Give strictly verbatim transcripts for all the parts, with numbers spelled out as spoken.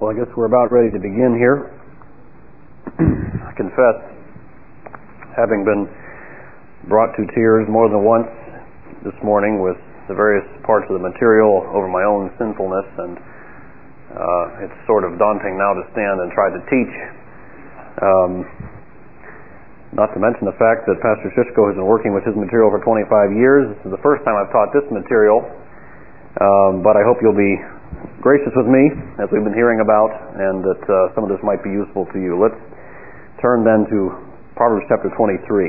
Well, I guess we're about ready to begin here. I confess, having been brought to tears more than once this morning with the various parts of the material over my own sinfulness, and uh, it's sort of daunting now to stand and try to teach. Um, not to mention the fact that Pastor Shishko has been working with his material for twenty-five years. This is the first time I've taught this material, um, but I hope you'll be gracious with me as we've been hearing about, and that uh, some of this might be useful to you. Let's turn then to Proverbs chapter twenty-three.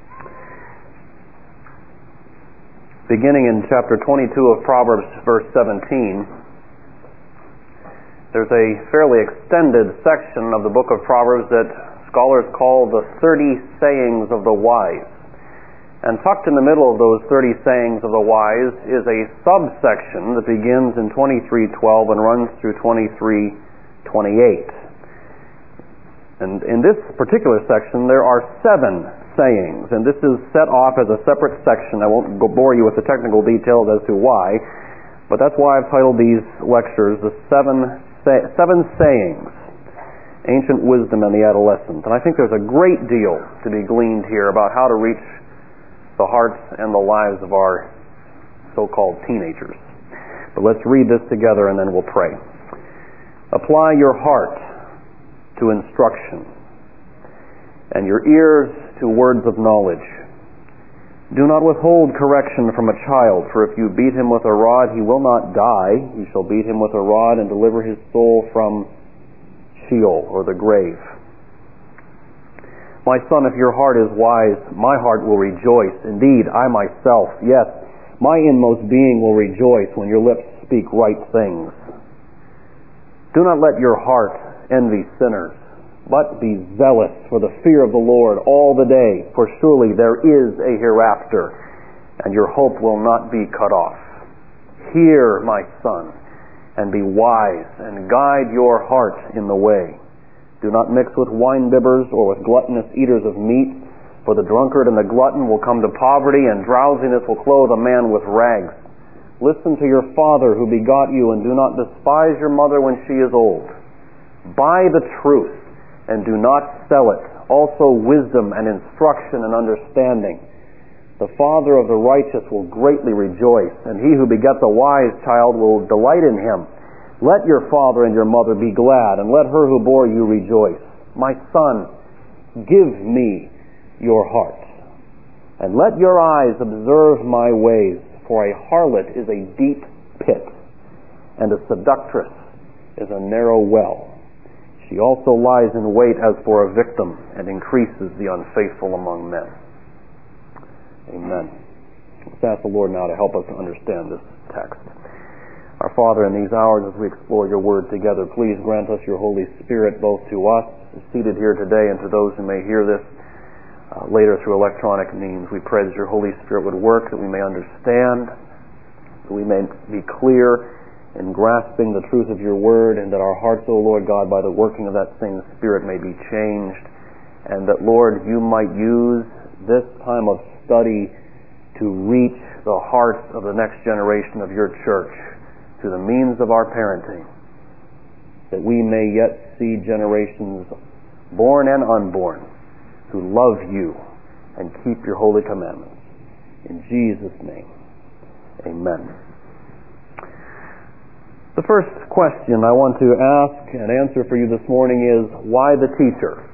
Beginning in chapter twenty-two of Proverbs, verse seventeen, there's a fairly extended section of the book of Proverbs that scholars call the thirty sayings of the wise. And tucked in the middle of those thirty sayings of the wise is a subsection that begins in twenty-three twelve and runs through twenty-three twenty-eight. And in this particular section there are seven sayings, and this is set off as a separate section. I won't go bore you with the technical details as to why, but that's why I've titled these lectures the seven say- seven sayings, ancient wisdom and the adolescent. And I think there's a great deal to be gleaned here about how to reach the hearts and the lives of our so-called teenagers. But let's read this together and then we'll pray. Apply your heart to instruction and your ears to words of knowledge. Do not withhold correction from a child, for if you beat him with a rod, he will not die. You shall beat him with a rod and deliver his soul from Sheol, or the grave. My son, if your heart is wise, my heart will rejoice. Indeed, I myself, yes, my inmost being will rejoice when your lips speak right things. Do not let your heart envy sinners, but be zealous for the fear of the Lord all the day, for surely there is a hereafter, and your hope will not be cut off. Hear, my son, and be wise, and guide your heart in the way. Do not mix with wine-bibbers or with gluttonous eaters of meat, for the drunkard and the glutton will come to poverty, and drowsiness will clothe a man with rags. Listen to your father who begot you, and do not despise your mother when she is old. Buy the truth, and do not sell it, also wisdom and instruction and understanding. The father of the righteous will greatly rejoice, and he who begets a wise child will delight in him. Let your father and your mother be glad, and let her who bore you rejoice. My son, give me your heart, and let your eyes observe my ways, for a harlot is a deep pit, and a seductress is a narrow well. She also lies in wait as for a victim, and increases the unfaithful among men. Amen. Let's ask the Lord now to help us to understand this text. Our Father, in these hours as we explore your word together, please grant us your Holy Spirit both to us seated here today and to those who may hear this uh, later through electronic means. We pray that your Holy Spirit would work, that we may understand, that we may be clear in grasping the truth of your word, and that our hearts, O Lord God, by the working of that same Spirit may be changed, and that, Lord, you might use this time of study to reach the hearts of the next generation of your church through the means of our parenting, that we may yet see generations born and unborn who love you and keep your holy commandments. In Jesus' name, amen. The first question I want to ask and answer for you this morning is, why the teacher?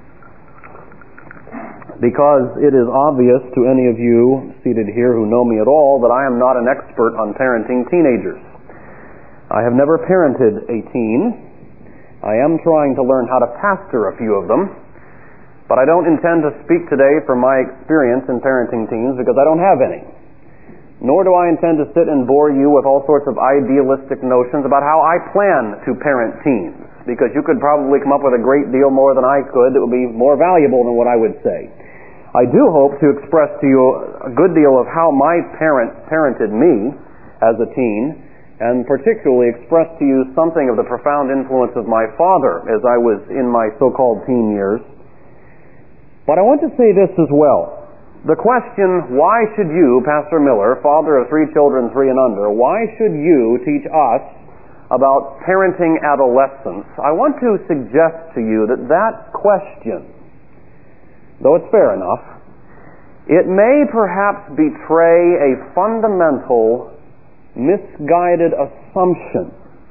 Because it is obvious to any of you seated here who know me at all that I am not an expert on parenting teenagers. I have never parented a teen. I am trying to learn how to pastor a few of them, but I don't intend to speak today from my experience in parenting teens because I don't have any. Nor do I intend to sit and bore you with all sorts of idealistic notions about how I plan to parent teens, because you could probably come up with a great deal more than I could that would be more valuable than what I would say. I do hope to express to you a good deal of how my parents parented me as a teen, and particularly express to you something of the profound influence of my father as I was in my so-called teen years. But I want to say this as well. The question, why should you, Pastor Miller, father of three children, three and under, why should you teach us about parenting adolescents, I want to suggest to you that that question, though it's fair enough, it may perhaps betray a fundamental misguided assumption.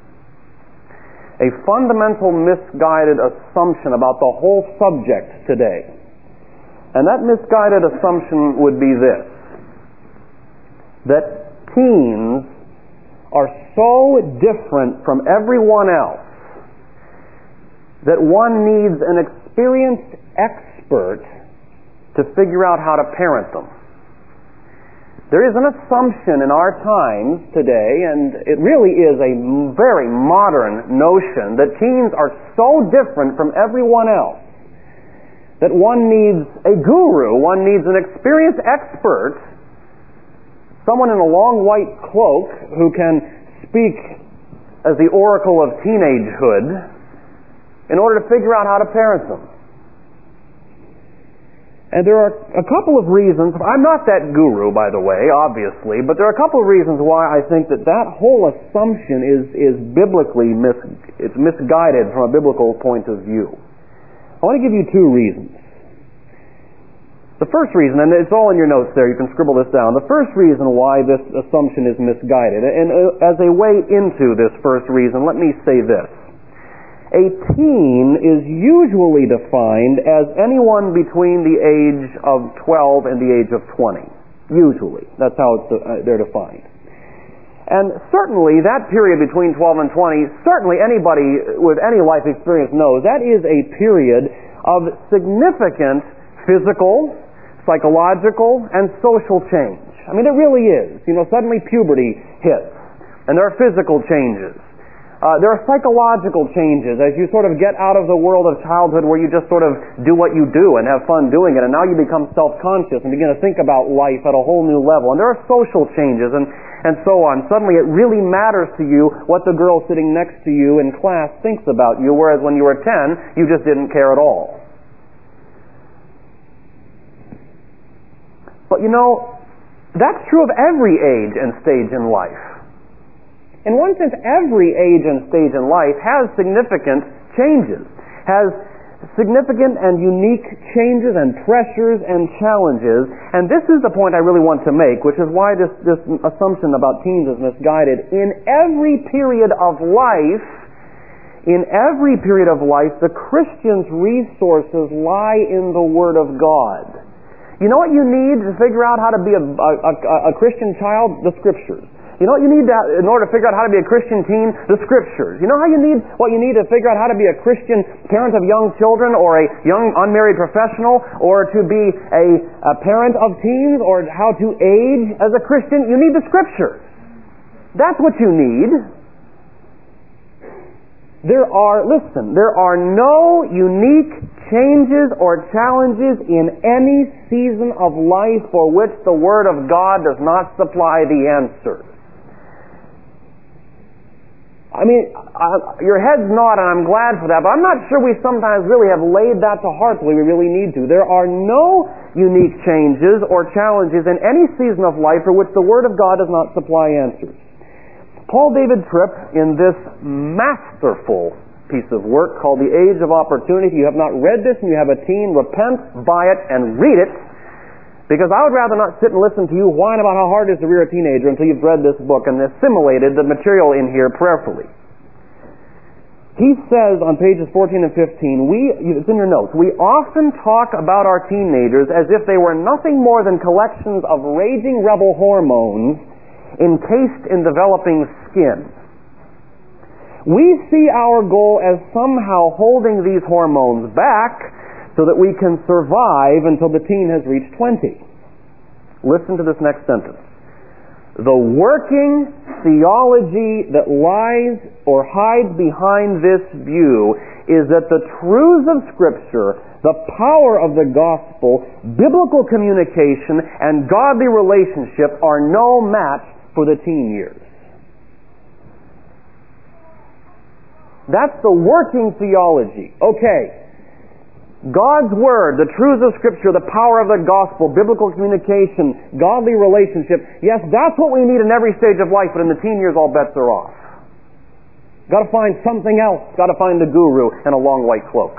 A fundamental misguided assumption about the whole subject today. And that misguided assumption would be this: that teens are so different from everyone else that one needs an experienced expert to figure out how to parent them. There is an assumption in our times today, and it really is a very modern notion, that teens are so different from everyone else that one needs a guru, one needs an experienced expert, someone in a long white cloak who can speak as the oracle of teenagehood in order to figure out how to parent them. And there are a couple of reasons. I'm not that guru, by the way, obviously, but there are a couple of reasons why I think that that whole assumption is, is biblically mis, it's misguided from a biblical point of view. I want to give you two reasons. The first reason, and it's all in your notes there, you can scribble this down. The first reason why this assumption is misguided, and as a way into this first reason, let me say this. A teen is usually defined as anyone between the age of twelve and the age of twenty. Usually. That's how it's, uh, they're defined. And certainly that period between twelve and twenty, certainly anybody with any life experience knows that is a period of significant physical, psychological, and social change. I mean, it really is. You know, suddenly puberty hits, and there are physical changes. Uh, there are psychological changes as you sort of get out of the world of childhood where you just sort of do what you do and have fun doing it, and now you become self-conscious and begin to think about life at a whole new level. And there are social changes and, and so on. Suddenly it really matters to you what the girl sitting next to you in class thinks about you, whereas when you were ten, you just didn't care at all. But you know, that's true of every age and stage in life. In one sense, every age and stage in life has significant changes, has significant and unique changes and pressures and challenges. And this is the point I really want to make, which is why this, this assumption about teens is misguided. In every period of life, in every period of life, the Christian's resources lie in the Word of God. You know what you need to figure out how to be a, a, a, a Christian child? The Scriptures. You know what you need to, in order to figure out how to be a Christian teen? The Scriptures. You know how you need what you need to figure out how to be a Christian parent of young children, or a young unmarried professional, or to be a, a parent of teens, or how to age as a Christian? You need the Scriptures. That's what you need. There are, listen, there are no unique changes or challenges in any season of life for which the Word of God does not supply the answers. I mean, I, your head's not, and I'm glad for that, but I'm not sure we sometimes really have laid that to heart the way we really need to. There are no unique changes or challenges in any season of life for which the Word of God does not supply answers. Paul David Tripp, in this masterful piece of work called The Age of Opportunity, if you have not read this and you have a teen, repent, buy it, and read it, because I would rather not sit and listen to you whine about how hard it is to rear a teenager until you've read this book and assimilated the material in here prayerfully. He says on pages fourteen and fifteen, we, it's in your notes, we often talk about our teenagers as if they were nothing more than collections of raging rebel hormones encased in developing skin. We see our goal as somehow holding these hormones back so that we can survive until the teen has reached twenty. Listen to this next sentence. The working theology that lies or hides behind this view is that the truths of Scripture, the power of the gospel, biblical communication, and godly relationship are no match for the teen years. That's the working theology. Okay. God's Word, the truths of Scripture, the power of the gospel, biblical communication, godly relationship. Yes, that's what we need in every stage of life, but in the teen years all bets are off. Got to find something else. Got to find the guru and a long white cloak.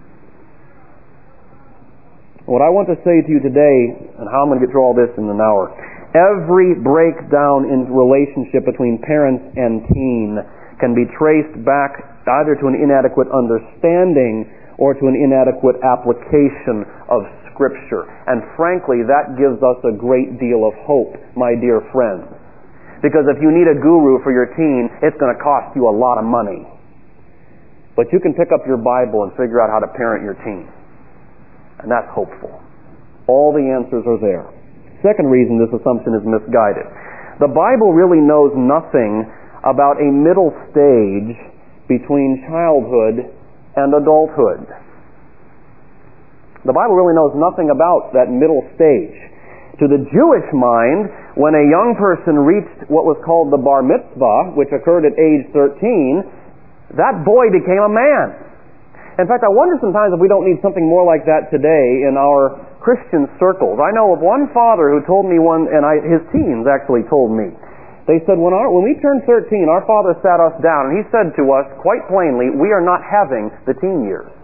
What I want to say to you today, and how I'm going to get through all this in an hour, every breakdown in relationship between parents and teen can be traced back either to an inadequate understanding or to an inadequate application of Scripture. And frankly, that gives us a great deal of hope, my dear friends. Because if you need a guru for your teen, it's going to cost you a lot of money. But you can pick up your Bible and figure out how to parent your teen. And that's hopeful. All the answers are there. Second reason this assumption is misguided. The Bible really knows nothing about a middle stage between childhood and adulthood. The Bible really knows nothing about that middle stage. To the Jewish mind, when a young person reached what was called the bar mitzvah, which occurred at age thirteen, that boy became a man. In fact, I wonder sometimes if we don't need something more like that today in our Christian circles. I know of one father who told me one, and I, his teens actually told me. They said, when, our, when we turned thirteen, our father sat us down, and he said to us quite plainly, we are not having the teen years.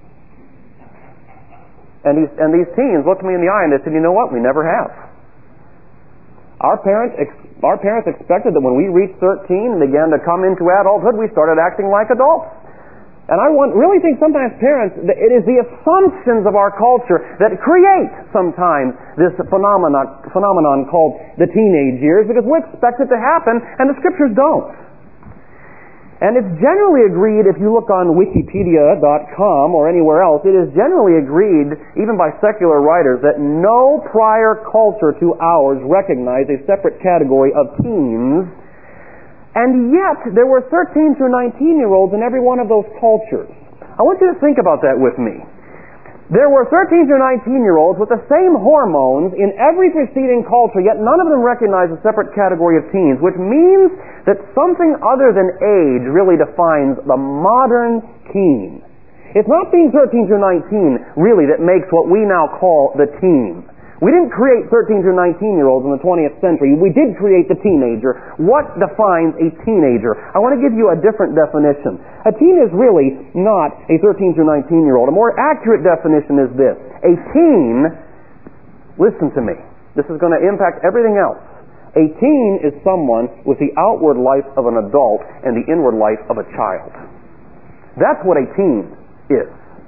And, he's, and these teens looked me in the eye and they said, you know what, we never have. Our parents, ex- our parents expected that when we reached thirteen and began to come into adulthood, we started acting like adults. And I want, really think sometimes parents, it is the assumptions of our culture that create sometimes this phenomenon, phenomenon called the teenage years, because we expect it to happen and the Scriptures don't. And it's generally agreed, if you look on wikipedia dot com or anywhere else, it is generally agreed, even by secular writers, that no prior culture to ours recognized a separate category of teens. And yet, there were thirteen through nineteen-year-olds in every one of those cultures. I want you to think about that with me. There were thirteen through nineteen-year-olds with the same hormones in every preceding culture, yet none of them recognized a separate category of teens, which means that something other than age really defines the modern teen. It's not being thirteen through nineteen, really, that makes what we now call the teen. We didn't create thirteen through nineteen-year-olds in the twentieth century. We did create the teenager. What defines a teenager? I want to give you a different definition. A teen is really not a thirteen through nineteen-year-old. A more accurate definition is this. A teen, listen to me, this is going to impact everything else. A teen is someone with the outward life of an adult and the inward life of a child. That's what a teen is.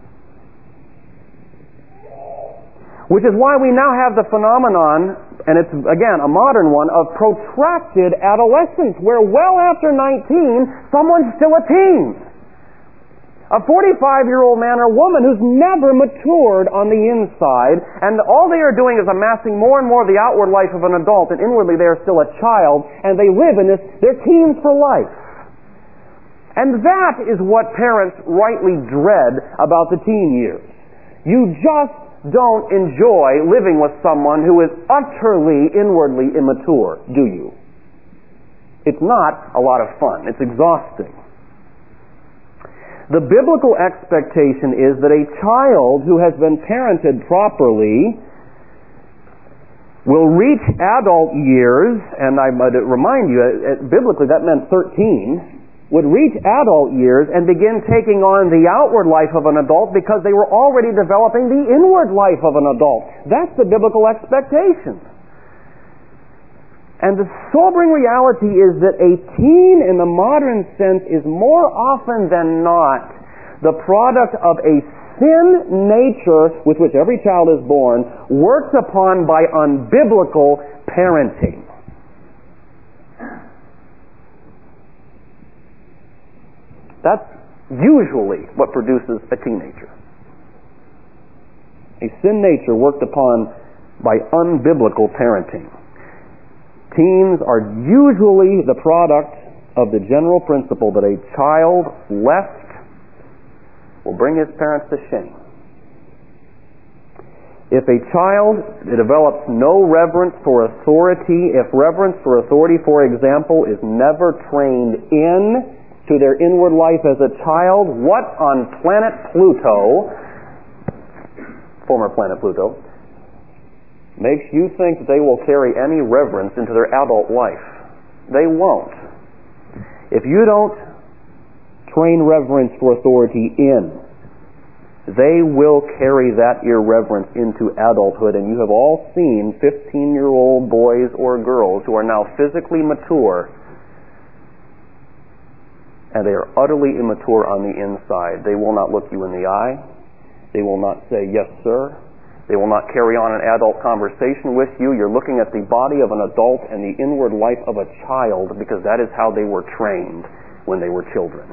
Which is why we now have the phenomenon, and it's, again, a modern one, of protracted adolescence, where well after nineteen, someone's still a teen. A forty-five-year-old man or woman who's never matured on the inside, and all they are doing is amassing more and more of the outward life of an adult, and inwardly they are still a child, and they live in this, they're teens for life. And that is what parents rightly dread about the teen years. You just don't enjoy living with someone who is utterly inwardly immature, do you? It's not a lot of fun. It's exhausting. The biblical expectation is that a child who has been parented properly will reach adult years, and I might remind you, biblically that meant thirteen, would reach adult years and begin taking on the outward life of an adult because they were already developing the inward life of an adult. That's the biblical expectation. And the sobering reality is that a teen in the modern sense is more often than not the product of a sin nature with which every child is born, worked upon by unbiblical parenting. That's usually what produces a teenager. A sin nature worked upon by unbiblical parenting. Teens are usually the product of the general principle that a child left will bring his parents to shame. If a child develops no reverence for authority, if reverence for authority, for example, is never trained in to their inward life as a child, what on planet Pluto, former planet Pluto, makes you think that they will carry any reverence into their adult life? They won't. If you don't train reverence for authority in, they will carry that irreverence into adulthood. And you have all seen fifteen-year-old boys or girls who are now physically mature, and they are utterly immature on the inside. They will not look you in the eye. They will not say, yes, sir. They will not carry on an adult conversation with you. You're looking at the body of an adult and the inward life of a child, because that is how they were trained when they were children.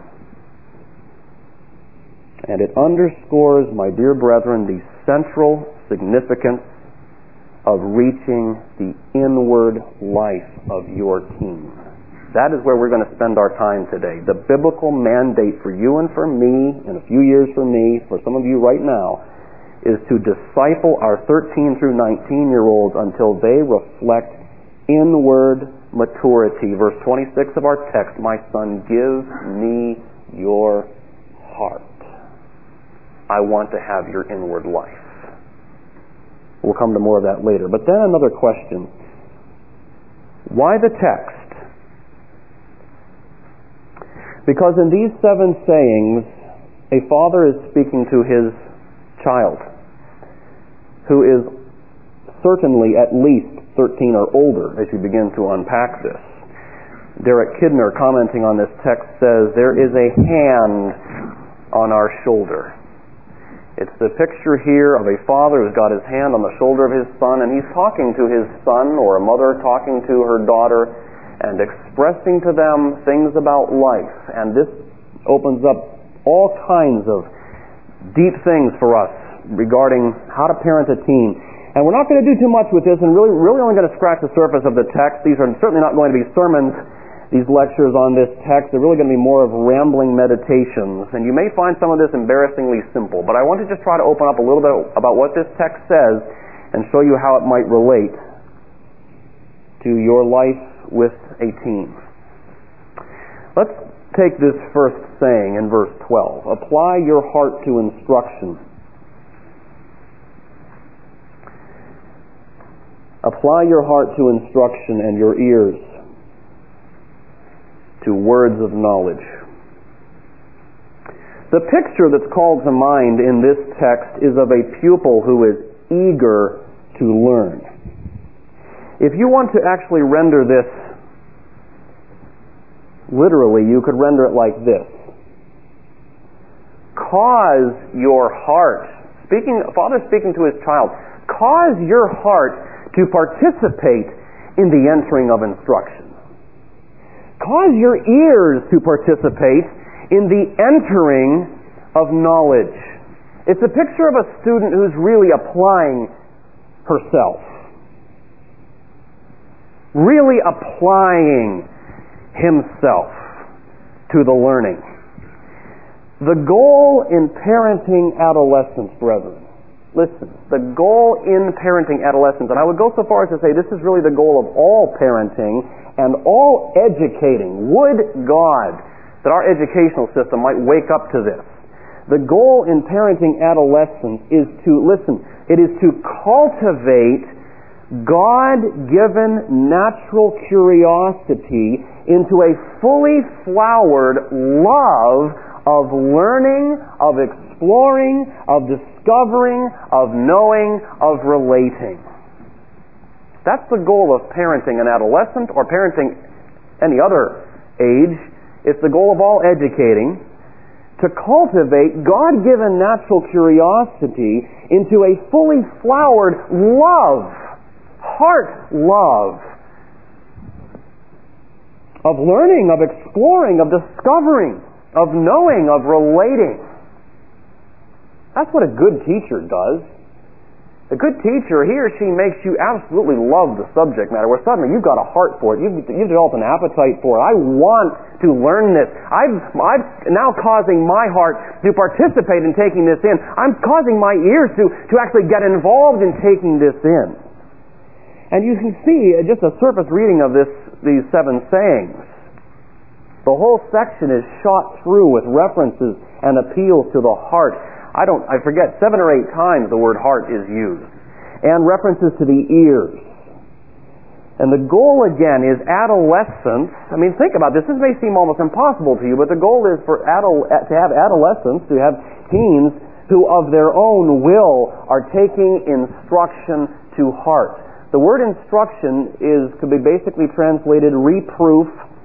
And it underscores, my dear brethren, the central significance of reaching the inward life of your team. That is where we're going to spend our time today. The biblical mandate for you and for me, in a few years for me, for some of you right now, is to disciple our thirteen through nineteen-year-olds until they reflect inward maturity. Verse twenty-six of our text, my son, give me your heart. I want to have your inward life. We'll come to more of that later. But then another question. Why the text? Because in these seven sayings, a father is speaking to his child, who is certainly at least thirteen or older as you begin to unpack this. Derek Kidner, commenting on this text, says, there is a hand on our shoulder. It's the picture here of a father who's got his hand on the shoulder of his son, and he's talking to his son, or a mother talking to her daughter, and expressing to them things about life. And this opens up all kinds of deep things for us regarding how to parent a teen. And we're not going to do too much with this, and really, really only going to scratch the surface of the text. These are certainly not going to be sermons, these lectures on this text. They're really going to be more of rambling meditations. And you may find some of this embarrassingly simple, but I want to just try to open up a little bit about what this text says and show you how it might relate to your life with a teen. Let's take this first saying in verse twelve. Apply your heart to instruction. Apply your heart to instruction and your ears to words of knowledge. The picture that's called to mind in this text is of a pupil who is eager to learn. If you want to actually render this literally, you could render it like this. Cause your heart, speaking, Father speaking to his child, cause your heart to participate in the entering of instruction. Cause your ears to participate in the entering of knowledge. It's a picture of a student who's really applying herself. Really applying himself to the learning. The goal in parenting adolescents, brethren, listen, the goal in parenting adolescents, and I would go so far as to say this is really the goal of all parenting and all educating. Would God that our educational system might wake up to this. The goal in parenting adolescents is to, listen, it is to cultivate God-given natural curiosity into a fully flowered love of learning, of exploring, of discovering, of knowing, of relating. That's the goal of parenting an adolescent or parenting any other age. It's the goal of all educating, to cultivate God-given natural curiosity into a fully flowered love, heart love, of learning, of exploring, of discovering, of knowing, of relating. That's what a good teacher does. A good teacher, he or she makes you absolutely love the subject matter, where suddenly you've got a heart for it. You've, you've developed an appetite for it. I want to learn this. I've, I'm now causing my heart to participate in taking this in. I'm causing my ears to, to actually get involved in taking this in. And you can see just a surface reading of this, these seven sayings. The whole section is shot through with references and appeals to the heart. I don't, I forget, seven or eight times the word heart is used. And references to the ears. And the goal, again, is adolescence. I mean, think about this. This may seem almost impossible to you, but the goal is for adol- to have adolescents, to have teens who of their own will are taking instruction to heart. The word instruction is could be basically translated reproof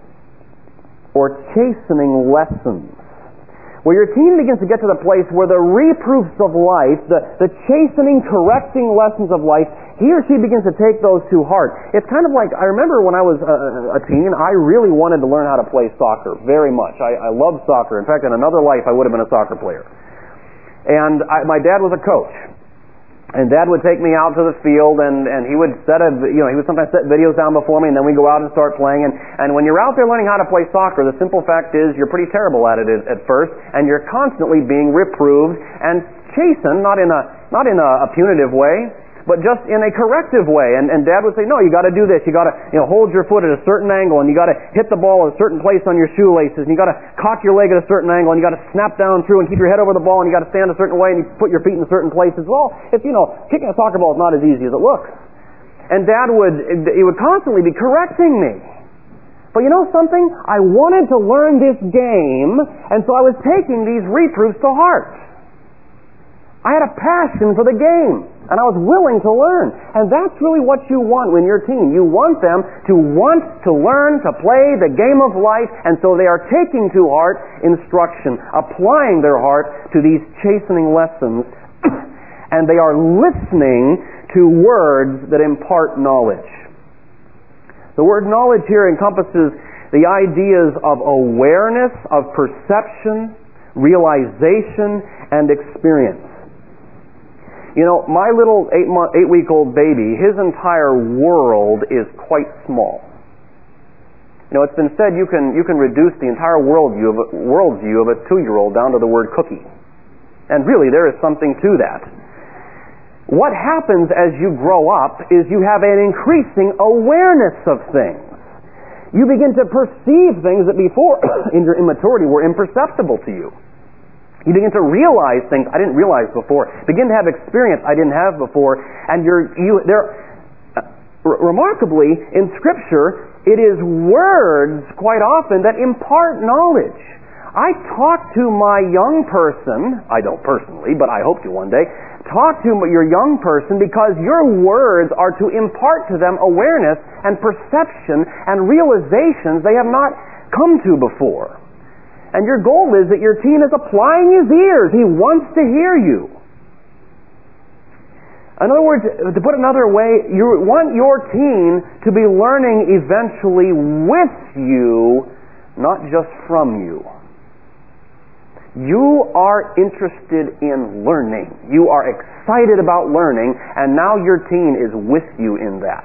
or chastening lessons. Where your teen begins to get to the place where the reproofs of life, the, the chastening, correcting lessons of life, he or she begins to take those to heart. It's kind of like, I remember when I was a, a teen, I really wanted to learn how to play soccer very much. I, I loved soccer. In fact, in another life, I would have been a soccer player. And I, my dad was a coach. And Dad would take me out to the field, and, and he would set a, you know, he would sometimes set videos down before me, and then we'd go out and start playing. And, and when you're out there learning how to play soccer, the simple fact is you're pretty terrible at it at, at first, and you're constantly being reproved and chastened, not in a not in a, a punitive way, but just in a corrective way. And, and Dad would say, no, you got to do this. You got to, you know, hold your foot at a certain angle, and you got to hit the ball at a certain place on your shoelaces, and you got to cock your leg at a certain angle, and you got to snap down through and keep your head over the ball, and you got to stand a certain way, and you put your feet in certain places. Well, it's, you know, kicking a soccer ball is not as easy as it looks. And Dad would, he would constantly be correcting me. But you know something? I wanted to learn this game, and so I was taking these reproofs to heart. I had a passion for the game, and I was willing to learn. And that's really what you want when you're a teen. You want them to want to learn to play the game of life, and so they are taking to heart instruction, applying their heart to these chastening lessons, and they are listening to words that impart knowledge. The word knowledge here encompasses the ideas of awareness, of perception, realization, and experience. You know, my little eight month, eight week old baby, his entire world is quite small. You know, it's been said you can you can reduce the entire worldview of a, worldview of a two year old down to the word cookie, and really there is something to that. What happens as you grow up is you have an increasing awareness of things. You begin to perceive things that before, in your immaturity, were imperceptible to you. You begin to realize things I didn't realize before. Begin to have experience I didn't have before. And you're, you, there, uh, r- remarkably, in Scripture, it is words quite often that impart knowledge. I talk to my young person, I don't personally, but I hope to one day, talk to your young person because your words are to impart to them awareness and perception and realizations they have not come to before. And your goal is that your teen is applying his ears. He wants to hear you. In other words, to put it another way, you want your teen to be learning eventually with you, not just from you. You are interested in learning. You are excited about learning, and now your teen is with you in that.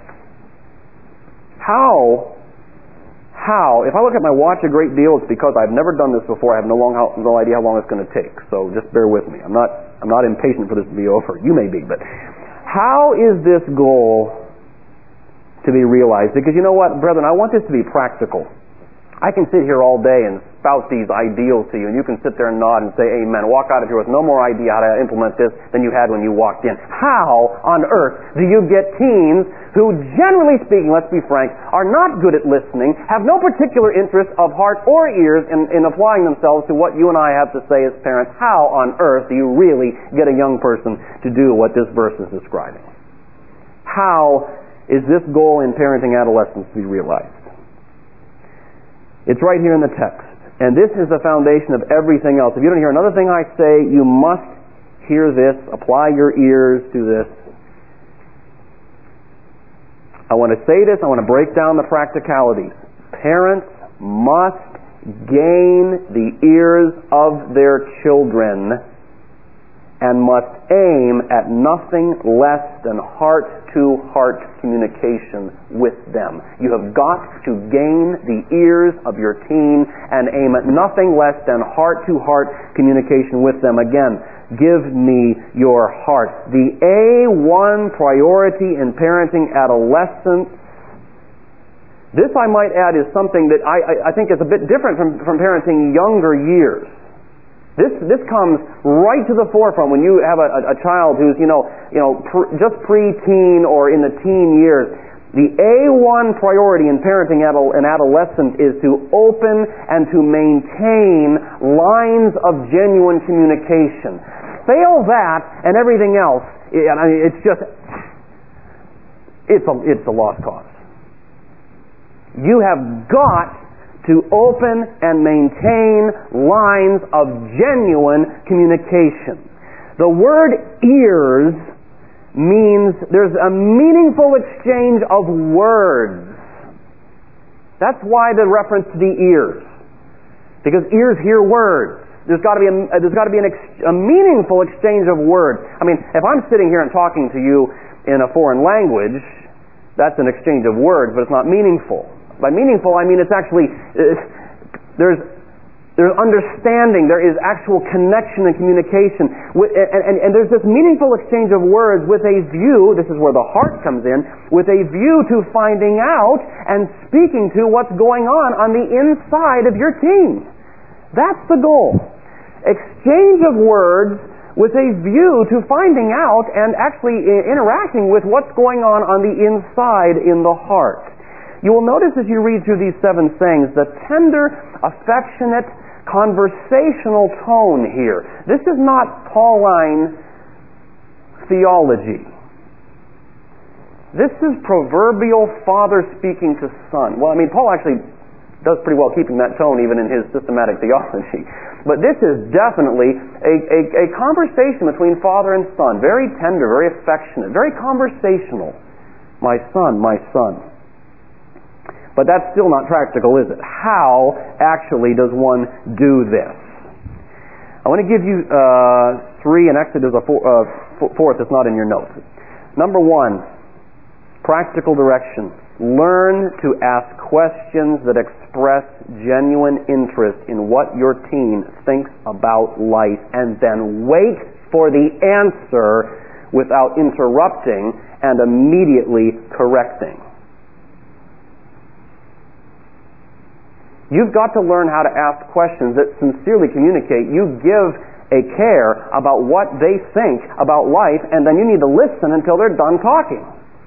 How How? If I look at my watch a great deal, it's because I've never done this before. I have no long, no idea how long it's going to take. So just bear with me. I'm not, I'm not impatient for this to be over. You may be, but how is this goal to be realized? Because you know what, brethren, I want this to be practical. I can sit here all day and spout these ideals to you, and you can sit there and nod and say amen. Walk out of here with no more idea how to implement this than you had when you walked in. How on earth do you get teens who, generally speaking, let's be frank, are not good at listening, have no particular interest of heart or ears in, in applying themselves to what you and I have to say as parents? How on earth do you really get a young person to do what this verse is describing? How is this goal in parenting adolescents to be realized? It's right here in the text. And this is the foundation of everything else. If you don't hear another thing I say, you must hear this. Apply your ears to this. I want to say this. I want to break down the practicalities. Parents must gain the ears of their children and must aim at nothing less than heart-to-heart communication with them. You have got to gain the ears of your teen and aim at nothing less than heart-to-heart communication with them. Again, give me your heart. The A one priority in parenting adolescents, this I might add is something that I, I think is a bit different from, from parenting younger years. This this comes right to the forefront when you have a, a, a child who's, you know, you know, pr- just pre-teen or in the teen years. The A one priority in parenting an adolescent is to open and to maintain lines of genuine communication. Fail that and everything else, it's just, it's a, it's a lost cause. You have got to open and maintain lines of genuine communication. The word ears means there's a meaningful exchange of words. That's why the reference to the ears. Because ears hear words. There's got to be a, there's got to be an ex, a meaningful exchange of words. I mean, if I'm sitting here and talking to you in a foreign language, that's an exchange of words, but it's not meaningful. By meaningful, I mean it's actually, it's, there's There's understanding, there is actual connection and communication, and, and, and there's this meaningful exchange of words with a view, this is where the heart comes in, with a view to finding out and speaking to what's going on on the inside of your teen. That's the goal. Exchange of words with a view to finding out and actually interacting with what's going on on the inside in the heart. You will notice as you read through these seven sayings the tender, affectionate, conversational tone here. This is not Pauline theology. This is proverbial father speaking to son. Well, I mean, Paul actually does pretty well keeping that tone even in his systematic theology. But this is definitely a, a, a conversation between father and son. Very tender, very affectionate, very conversational. My son, my son. But that's still not practical, is it? How actually does one do this? I want to give you uh, three, and actually there's a four, uh, fourth that's not in your notes. Number one, practical direction. Learn to ask questions that express genuine interest in what your teen thinks about life, and then wait for the answer without interrupting and immediately correcting. You've got to learn how to ask questions that sincerely communicate. You give a care about what they think about life, and then you need to listen until they're done talking.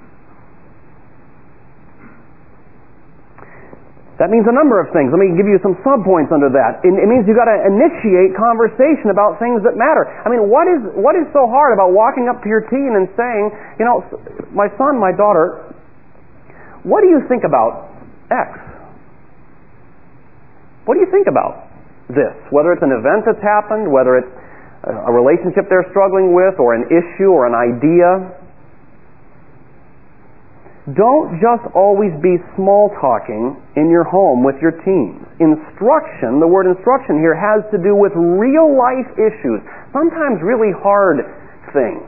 That means a number of things. Let me give you some subpoints under that. It, it means you've got to initiate conversation about things that matter. I mean, what is what is so hard about walking up to your teen and saying, you know, my son, my daughter, what do you think about X? What do you think about this? Whether it's an event that's happened, whether it's a relationship they're struggling with, or an issue, or an idea. Don't just always be small talking in your home with your teens. Instruction, the word instruction here has to do with real life issues, sometimes really hard things.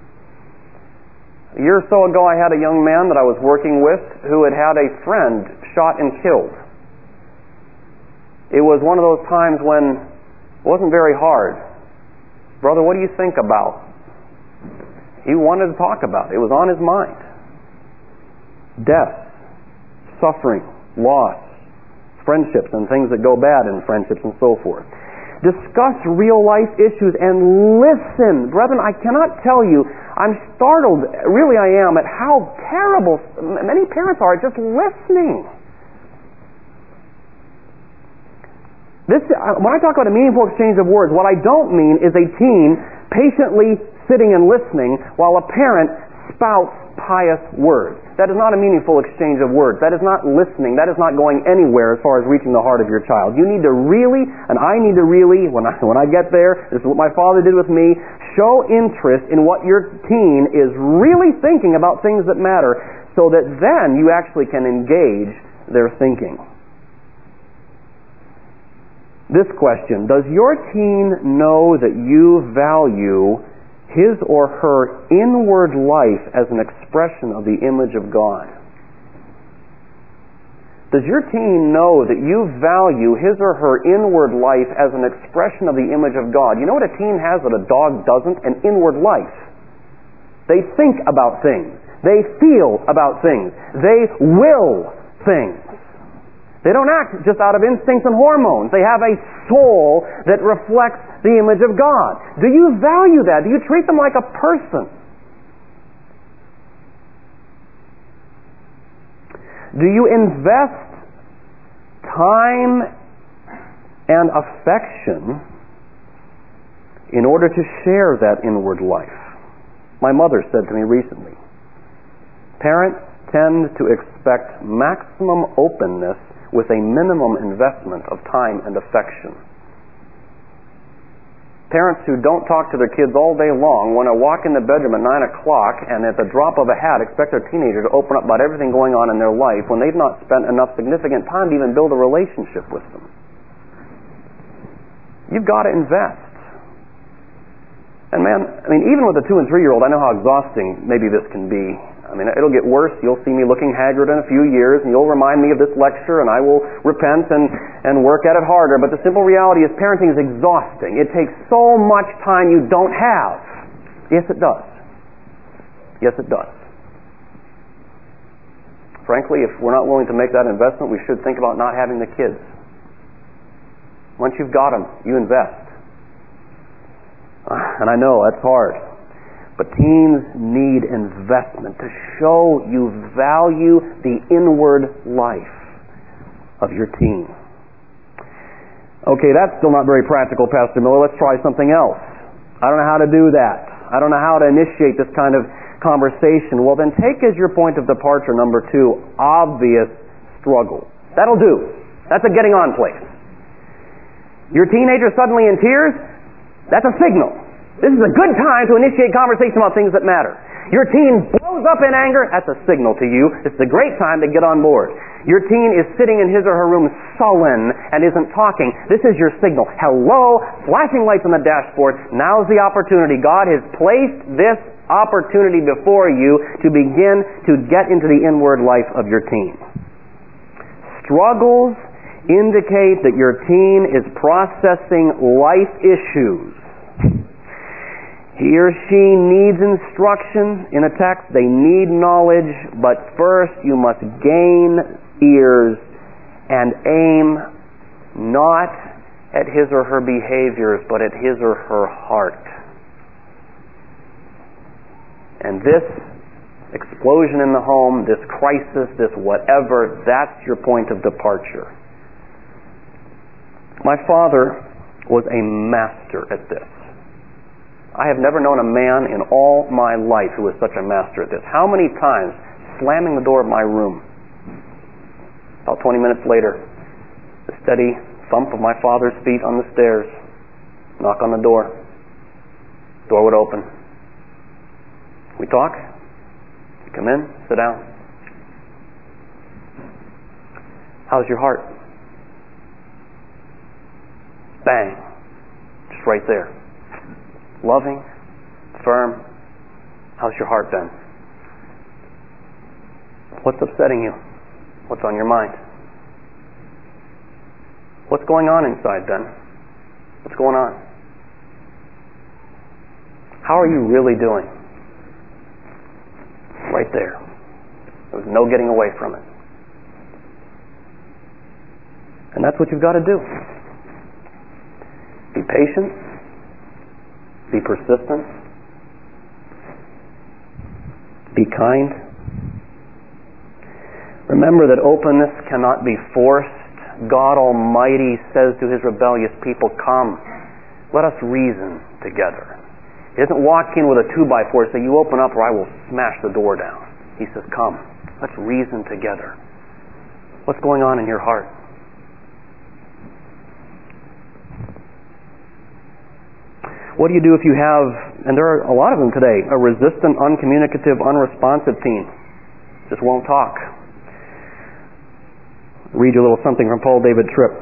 A year or so ago I had a young man that I was working with who had had a friend shot and killed. It was one of those times when it wasn't very hard. Brother, what do you think about? He wanted to talk about it. It was on his mind. Death, suffering, loss, friendships and things that go bad in friendships and so forth. Discuss real life issues and listen. Brethren, I cannot tell you, I'm startled, really I am, at how terrible many parents are at just listening. This, when I talk about a meaningful exchange of words, what I don't mean is a teen patiently sitting and listening while a parent spouts pious words. That is not a meaningful exchange of words. That is not listening. That is not going anywhere as far as reaching the heart of your child. You need to really, and I need to really, when I, when I get there, this is what my father did with me, show interest in what your teen is really thinking about things that matter, so that then you actually can engage their thinking. This question, does your teen know that you value his or her inward life as an expression of the image of God? Does your teen know that you value his or her inward life as an expression of the image of God? You know what a teen has that a dog doesn't? An inward life. They think about things. They feel about things. They will things. They don't act just out of instincts and hormones. They have a soul that reflects the image of God. Do you value that? Do you treat them like a person? Do you invest time and affection in order to share that inward life? My mother said to me recently, parents tend to expect maximum openness with a minimum investment of time and affection. Parents who don't talk to their kids all day long want to walk in the bedroom at nine o'clock and at the drop of a hat expect their teenager to open up about everything going on in their life when they've not spent enough significant time to even build a relationship with them. You've got to invest. And man, I mean, even with a two and three year old, I know how exhausting maybe this can be. I mean, it'll get worse. You'll see me looking haggard in a few years, and you'll remind me of this lecture, and I will repent and, and work at it harder. But the simple reality is parenting is exhausting. It takes so much time you don't have. Yes, it does. Yes, it does. Frankly, if we're not willing to make that investment, we should think about not having the kids. Once you've got them, you invest. And I know that's hard. But teens need investment to show you value the inward life of your teen. Okay, that's still not very practical, Pastor Miller. Let's try something else. I don't know how to do that. I don't know how to initiate this kind of conversation. Well, then take as your point of departure, number two, obvious struggle. That'll do. That's a getting on place. Your teenager suddenly in tears? That's a signal. This is a good time to initiate conversation about things that matter. Your teen blows up in anger, that's a signal to you. It's a great time to get on board. Your teen is sitting in his or her room sullen and isn't talking. This is your signal. Hello, flashing lights on the dashboard. Now's the opportunity. God has placed this opportunity before you to begin to get into the inward life of your teen. Struggles indicate that your teen is processing life issues. He or she needs instruction in a text. They need knowledge, but first you must gain ears and aim not at his or her behaviors, but at his or her heart. And this explosion in the home, this crisis, this whatever, that's your point of departure. My father was a master at this. I have never known a man in all my life who was such a master at this. How many times slamming the door of my room? About twenty minutes later, the steady thump of my father's feet on the stairs. Knock on the door. Door would open. We talk. You come in, sit down. How's your heart? Bang. Just right there. Loving, firm. How's your heart been? What's upsetting you? What's on your mind? What's going on inside then? What's going on? How are you really doing? Right there. There's no getting away from it. And that's what you've got to do. Be patient. Be persistent. Be kind. Remember that openness cannot be forced. God Almighty says to His rebellious people, come, let us reason together. He doesn't walk in with a two by four and say, you open up or I will smash the door down. He says, come, let's reason together. What's going on in your heart? What do you do if you have, and there are a lot of them today, a resistant, uncommunicative, unresponsive teen? Just won't talk. Read you a little something from Paul David Tripp.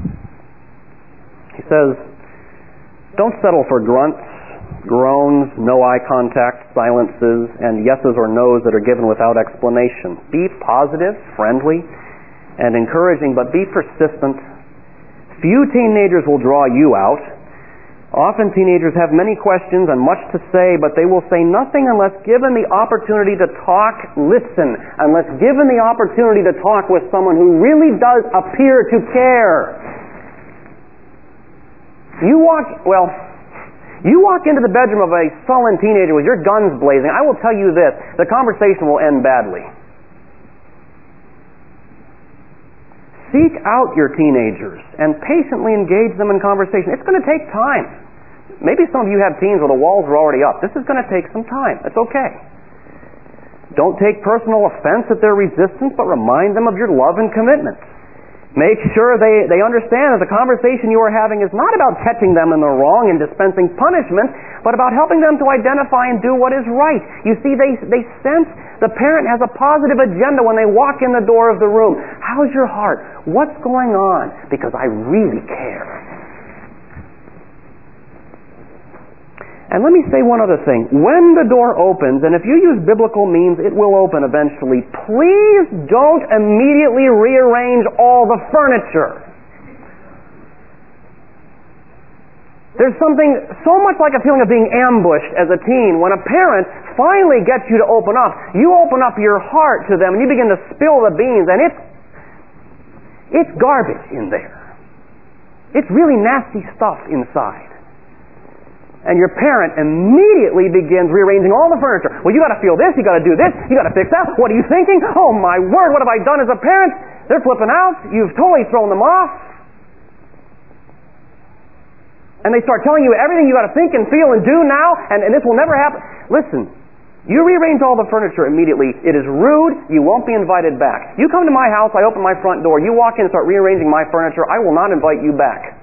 He says, don't settle for grunts, groans, no eye contact, silences, and yeses or nos that are given without explanation. Be positive, friendly, and encouraging, but be persistent. Few teenagers will draw you out. Often teenagers have many questions and much to say, but they will say nothing unless given the opportunity to talk, listen, unless given the opportunity to talk with someone who really does appear to care. You walk, well, you walk into the bedroom of a sullen teenager with your guns blazing, I will tell you this, the conversation will end badly. Seek out your teenagers and patiently engage them in conversation. It's going to take time. Maybe some of you have teens where the walls are already up. This is going to take some time. It's okay. Don't take personal offense at their resistance, but remind them of your love and commitment. Make sure they, they understand that the conversation you are having is not about catching them in the wrong and dispensing punishment, but about helping them to identify and do what is right. You see, they, they sense the parent has a positive agenda when they walk in the door of the room. How's your heart? What's going on? Because I really care. And let me say one other thing. When the door opens, and if you use biblical means, it will open eventually, please don't immediately rearrange all the furniture. There's something so much like a feeling of being ambushed as a teen. When a parent finally gets you to open up, you open up your heart to them and you begin to spill the beans, and it's, it's garbage in there. It's really nasty stuff inside. And your parent immediately begins rearranging all the furniture. Well, you got to feel this, you got to do this, you got to fix that. What are you thinking? Oh my word, what have I done as a parent? They're flipping out. You've totally thrown them off. And they start telling you everything you got to think and feel and do now, and, and this will never happen. Listen, you rearrange all the furniture immediately. It is rude. You won't be invited back. You come to my house, I open my front door, you walk in and start rearranging my furniture, I will not invite you back.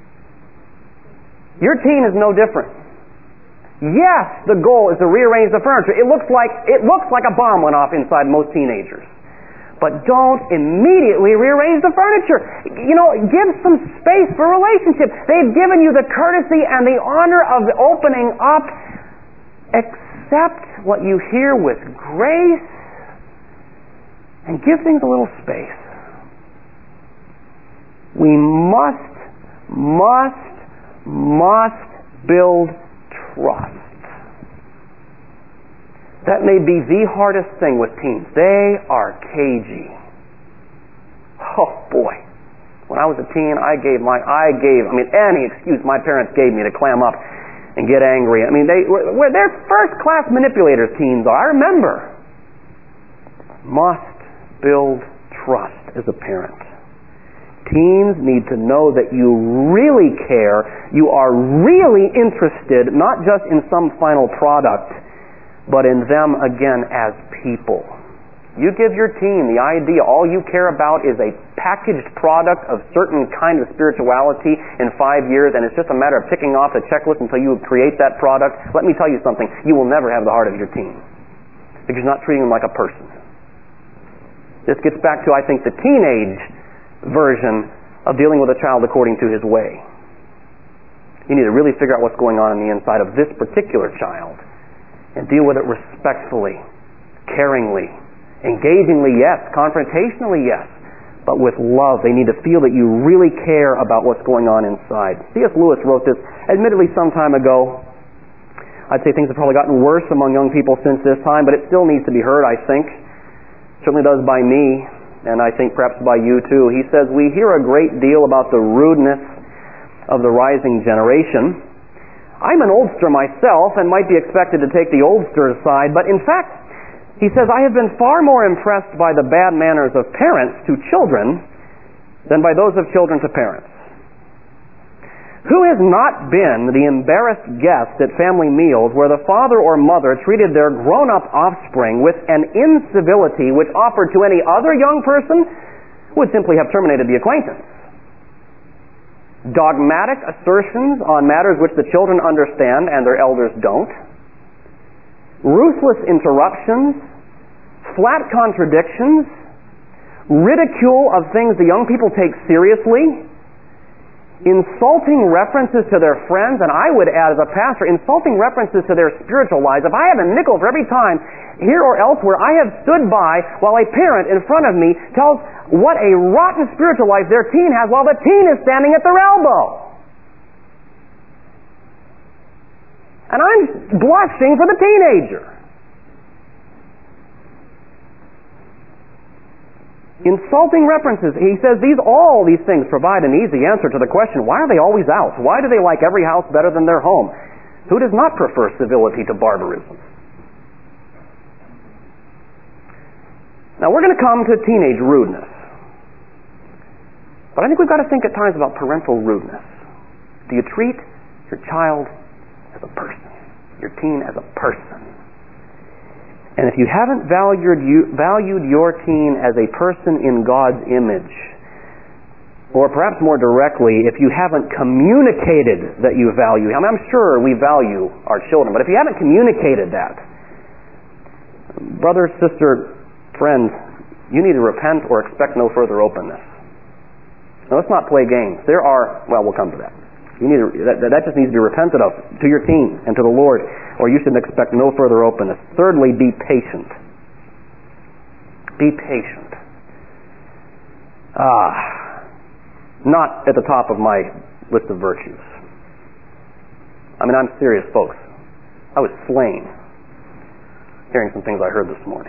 Your teen is no different. Yes, the goal is to rearrange the furniture. It looks like it looks like a bomb went off inside most teenagers. But don't immediately rearrange the furniture. You know, give some space for relationship. They've given you the courtesy and the honor of opening up. Accept what you hear with grace and give things a little space. We must, must must build trust. That may be the hardest thing with teens. They are cagey. Oh boy. When I was a teen, I gave my, I gave, I mean, any excuse my parents gave me to clam up and get angry. I mean, they, they're first class manipulators, teens are. I remember. Must build trust as a parent. Teens need to know that you really care, you are really interested, not just in some final product, but in them again as people. You give your teen the idea all you care about is a packaged product of certain kind of spirituality in five years, and it's just a matter of ticking off the checklist until you create that product. Let me tell you something, you will never have the heart of your teen, because you're not treating them like a person. This gets back to, I think, the teenage version of dealing with a child according to his way. You need to really figure out what's going on in the inside of this particular child and deal with it respectfully, caringly, engagingly, yes, confrontationally, yes, but with love. They need to feel that you really care about what's going on inside. C S Lewis wrote this, admittedly some time ago. I'd say things have probably gotten worse among young people since this time, but it still needs to be heard, I think. Certainly does by me, and I think perhaps by you too. He says, we hear a great deal about the rudeness of the rising generation. I'm an oldster myself and might be expected to take the oldster's side, but in fact, he says, I have been far more impressed by the bad manners of parents to children than by those of children to parents. Who has not been the embarrassed guest at family meals where the father or mother treated their grown-up offspring with an incivility which offered to any other young person would simply have terminated the acquaintance? Dogmatic assertions on matters which the children understand and their elders don't. Ruthless interruptions, flat contradictions, ridicule of things the young people take seriously, insulting references to their friends, and I would add as a pastor, insulting references to their spiritual lives. If I have a nickel for every time, here or elsewhere, I have stood by while a parent in front of me tells what a rotten spiritual life their teen has while the teen is standing at their elbow. And I'm blushing for the teenager. Insulting references. He says these all these things provide an easy answer to the question, why are they always out? Why do they like every house better than their home? Who does not prefer civility to barbarism? Now we're going to come to teenage rudeness. But I think we've got to think at times about parental rudeness. Do you treat your child as a person, your teen as a person? And if you haven't valued, you, valued your teen as a person in God's image, or perhaps more directly, if you haven't communicated that you value him, I'm sure we value our children, but if you haven't communicated that, brother, sister, friend, you need to repent or expect no further openness. Now, let's not play games. There are, well, we'll come to that. You need to, that, that just needs to be repented of to your teen and to the Lord, or you should expect no further openness. Thirdly, be patient. Be patient. Ah. Not at the top of my list of virtues. I mean, I'm serious, folks. I was slain hearing some things I heard this morning.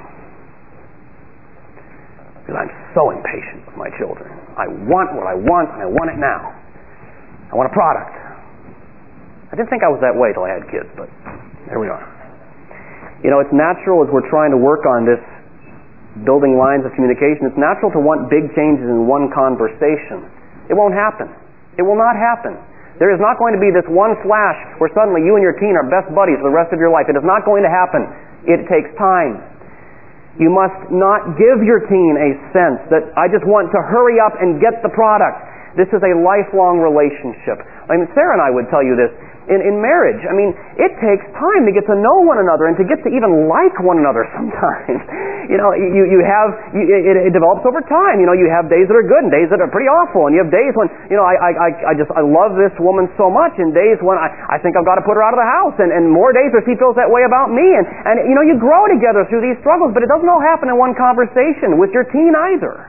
Because I'm so impatient with my children. I want what I want, and I want it now. I want a product. I didn't think I was that way till I had kids, but there we are. You know, it's natural as we're trying to work on this, building lines of communication, it's natural to want big changes in one conversation. It won't happen. It will not happen. There is not going to be this one flash where suddenly you and your teen are best buddies for the rest of your life. It is not going to happen. It takes time. You must not give your teen a sense that I just want to hurry up and get the product. This is a lifelong relationship. I mean, Sarah and I would tell you this. In, in marriage, I mean, it takes time to get to know one another and to get to even like one another sometimes. You know, you, you have, you, it, it develops over time. You know, you have days that are good and days that are pretty awful. And you have days when, you know, I, I, I just, I love this woman so much, and days when I, I think I've got to put her out of the house, and, and more days where she feels that way about me. And, and, you know, you grow together through these struggles, but it doesn't all happen in one conversation with your teen either.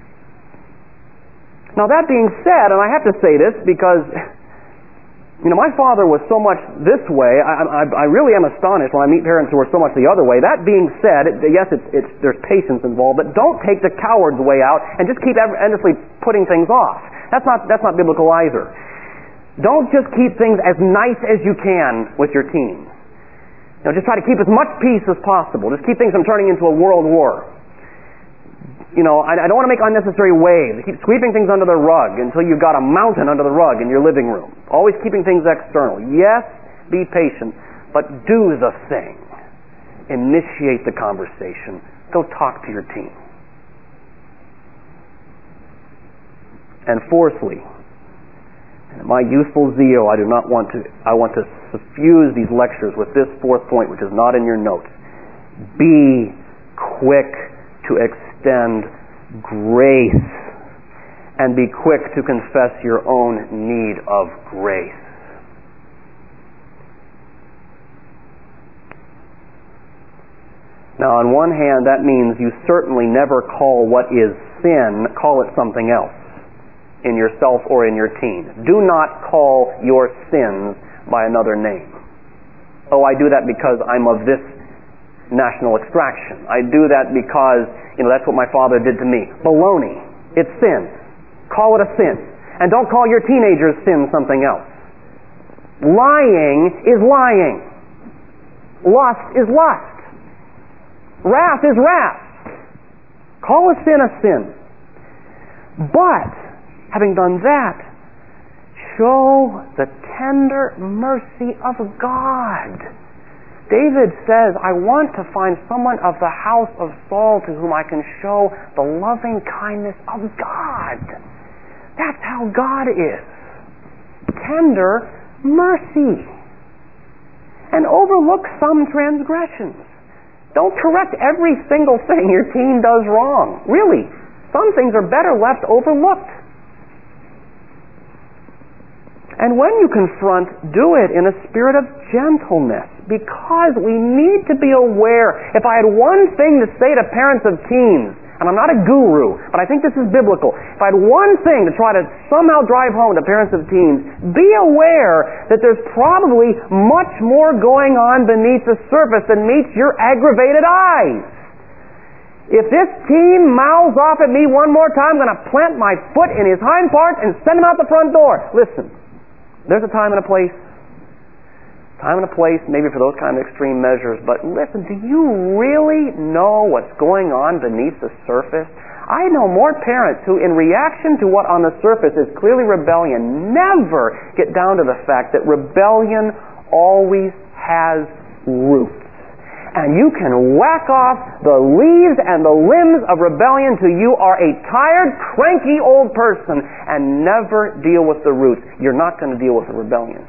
Now, that being said, and I have to say this because, you know, my father was so much this way. I, I, I really am astonished when I meet parents who are so much the other way. That being said, it, yes, it's, it's, there's patience involved, but don't take the coward's way out and just keep endlessly putting things off. That's not, that's not biblical either. Don't just keep things as nice as you can with your teen. You know, just try to keep as much peace as possible. Just keep things from turning into a world war. You know, I, I don't want to make unnecessary waves. Keep sweeping things under the rug until you've got a mountain under the rug in your living room. Always keeping things external. Yes, be patient, but do the thing. Initiate the conversation. Go talk to your team. And fourthly, in my youthful zeal, I do not want to, I want to suffuse these lectures with this fourth point, which is not in your notes. Be quick to extend grace, and be quick to confess your own need of grace. Now, on one hand, that means you certainly never call what is sin, call it something else in yourself or in your teen. Do not call your sins by another name. Oh, I do that because I'm of this national extraction. I do that because, you know, that's what my father did to me. Baloney. It's sin. Call it a sin. And don't call your teenager's sin something else. Lying is lying. Lust is lust. Wrath is wrath. Call a sin a sin. But, having done that, show the tender mercy of God. David says, I want to find someone of the house of Saul to whom I can show the loving kindness of God. That's how God is. Tender mercy. And overlook some transgressions. Don't correct every single thing your teen does wrong. Really, some things are better left overlooked. And when you confront, do it in a spirit of gentleness, because we need to be aware. If I had one thing to say to parents of teens, and I'm not a guru, but I think this is biblical. If I had one thing to try to somehow drive home to parents of teens, be aware that there's probably much more going on beneath the surface than meets your aggravated eyes. If this teen mouths off at me one more time, I'm going to plant my foot in his hind part and send him out the front door. Listen. There's a time and a place. Time and a place maybe for those kind of extreme measures, but listen, do you really know what's going on beneath the surface? I know more parents who, in reaction to what on the surface is clearly rebellion, never get down to the fact that rebellion always has roots. And you can whack off the leaves and the limbs of rebellion till you are a tired, cranky old person and never deal with the roots. You're not going to deal with the rebellion.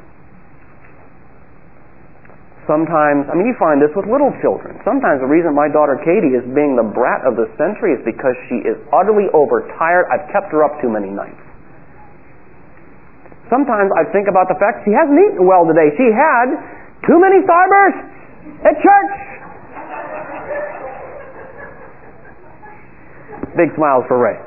Sometimes, I mean, you find this with little children. Sometimes the reason my daughter Katie is being the brat of the century is because she is utterly overtired. I've kept her up too many nights. Sometimes I think about the fact she hasn't eaten well today. She had too many starbursts at church. Big smiles for Ray.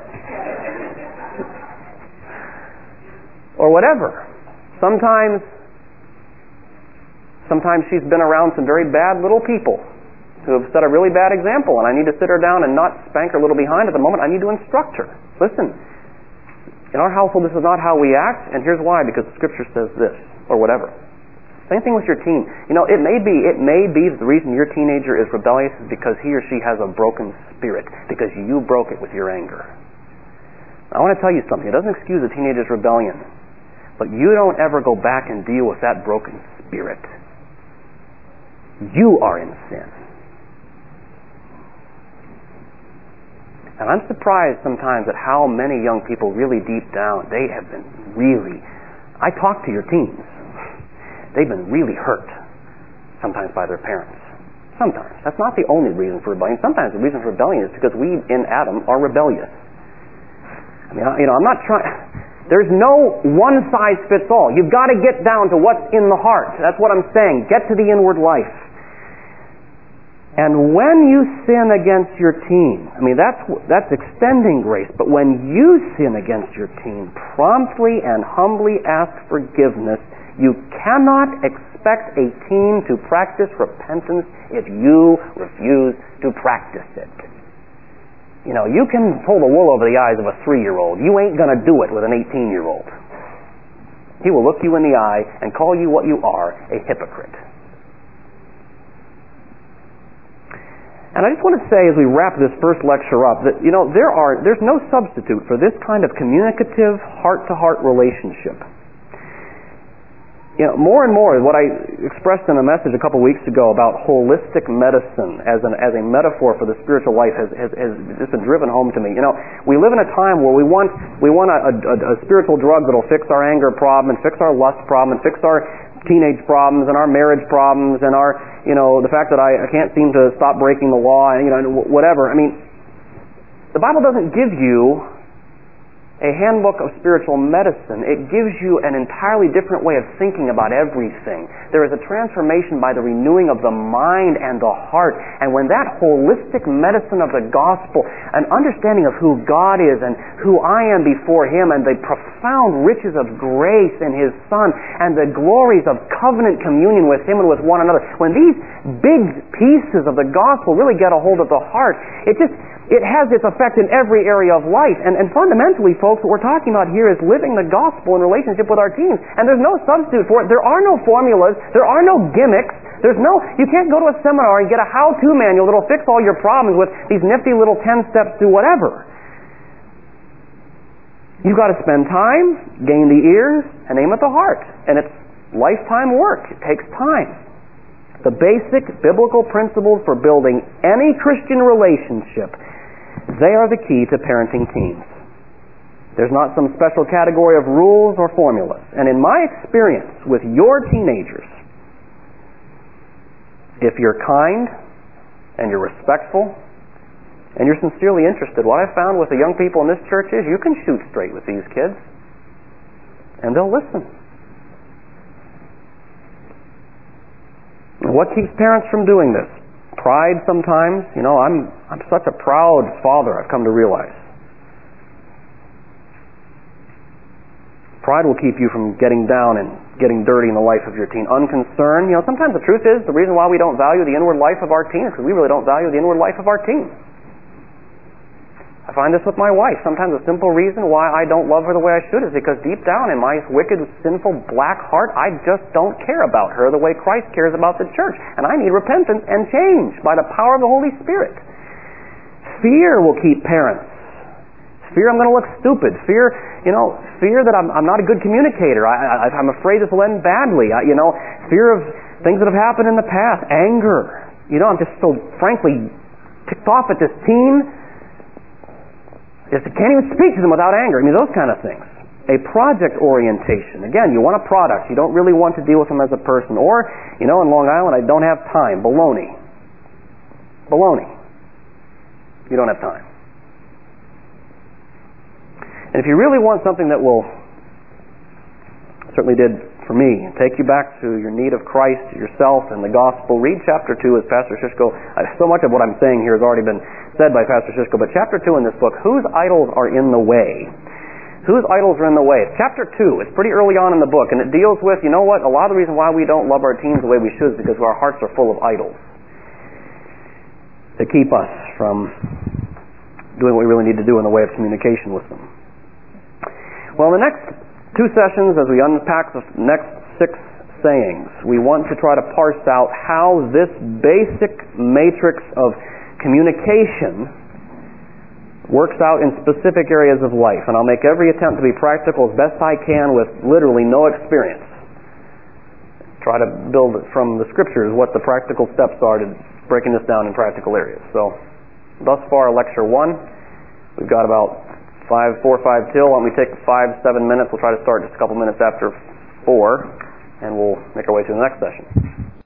Or whatever. Sometimes Sometimes she's been around some very bad little people who have set a really bad example, and I need to sit her down and not spank her a little behind at the moment. I need to instruct her. Listen, in our household this is not how we act, and here's why, because the Scripture says this, or whatever. Same thing with your teen. You know, it may be it may be that the reason your teenager is rebellious is because he or she has a broken spirit, because you broke it with your anger. Now, I want to tell you something. It doesn't excuse a teenager's rebellion, but you don't ever go back and deal with that broken spirit. You are in sin. And I'm surprised sometimes at how many young people really deep down, they have been really, I talk to your teens, they've been really hurt sometimes by their parents. Sometimes. That's not the only reason for rebellion. Sometimes the reason for rebellion is because we in Adam are rebellious. I mean, you know, I'm not trying... There's no one size fits all. You've got to get down to what's in the heart. That's what I'm saying. Get to the inward life. And when you sin against your teen, I mean, that's that's extending grace, but when you sin against your teen, promptly and humbly ask forgiveness. You cannot expect a teen to practice repentance if you refuse to practice it. You know, you can pull the wool over the eyes of a three-year-old. You ain't going to do it with an eighteen-year-old. He will look you in the eye and call you what you are, a hypocrite. And I just want to say as we wrap this first lecture up that, you know, there are there's no substitute for this kind of communicative, heart-to-heart relationship. You know, more and more, what I expressed in a message a couple weeks ago about holistic medicine as an as a metaphor for the spiritual life has, has, has just been driven home to me. You know, we live in a time where we want we want a, a, a spiritual drug that'll fix our anger problem and fix our lust problem and fix our teenage problems and our marriage problems and our, you know, the fact that I, I can't seem to stop breaking the law, and, you know, whatever. I mean, the Bible doesn't give you a handbook of spiritual medicine. It gives you an entirely different way of thinking about everything. There is a transformation by the renewing of the mind and the heart. And when that holistic medicine of the gospel, an understanding of who God is and who I am before Him and the profound riches of grace in His Son and the glories of covenant communion with Him and with one another, when these big pieces of the gospel really get a hold of the heart, it just It has its effect in every area of life. And, and fundamentally, folks, what we're talking about here is living the gospel in relationship with our teens. And there's no substitute for it. There are no formulas. There are no gimmicks. There's no, you can't go to a seminar and get a how-to manual that'll fix all your problems with these nifty little ten steps to whatever. You've got to spend time, gain the ears, and aim at the heart. And it's lifetime work. It takes time. The basic biblical principles for building any Christian relationship, they are the key to parenting teens. There's not some special category of rules or formulas. And in my experience with your teenagers, if you're kind and you're respectful and you're sincerely interested, what I've found with the young people in this church is you can shoot straight with these kids and they'll listen. What keeps parents from doing this? Pride sometimes. You know, I'm I'm such a proud father, I've come to realize. Pride will keep you from getting down and getting dirty in the life of your teen. Unconcern. You know, sometimes the truth is the reason why we don't value the inward life of our teen is because we really don't value the inward life of our teen. I find this with my wife. Sometimes a simple reason why I don't love her the way I should is because deep down in my wicked, sinful, black heart, I just don't care about her the way Christ cares about the church. And I need repentance and change by the power of the Holy Spirit. Fear will keep parents. Fear I'm going to look stupid. Fear, you know, fear that I'm, I'm not a good communicator. I, I, I'm afraid this will end badly. I, you know, fear of things that have happened in the past. Anger. You know, I'm just so, frankly, ticked off at this teen. Just can't even speak to them without anger. I mean, those kind of things. A project orientation. Again, you want a product. You don't really want to deal with them as a person. Or, you know, in Long Island, I don't have time. Baloney. Baloney. You don't have time. And if you really want something that will, certainly did for me, take you back to your need of Christ, yourself, and the gospel, read chapter two as Pastor Shishko. So much of what I'm saying here has already been said by Pastor Shishko, but chapter two in this book, whose idols are in the way? Whose idols are in the way? It's chapter two. It's pretty early on in the book, and it deals with, you know what, a lot of the reason why we don't love our teens the way we should is because our hearts are full of idols that keep us from doing what we really need to do in the way of communication with them. Well, in the next two sessions, as we unpack the next six sayings, we want to try to parse out how this basic matrix of communication works out in specific areas of life. And I'll make every attempt to be practical as best I can with literally no experience. Try to build it from the scriptures what the practical steps are to breaking this down in practical areas. So, thus far, lecture one. We've got about five, four, five till. Why don't we take five, seven minutes? We'll try to start just a couple minutes after four, and we'll make our way to the next session.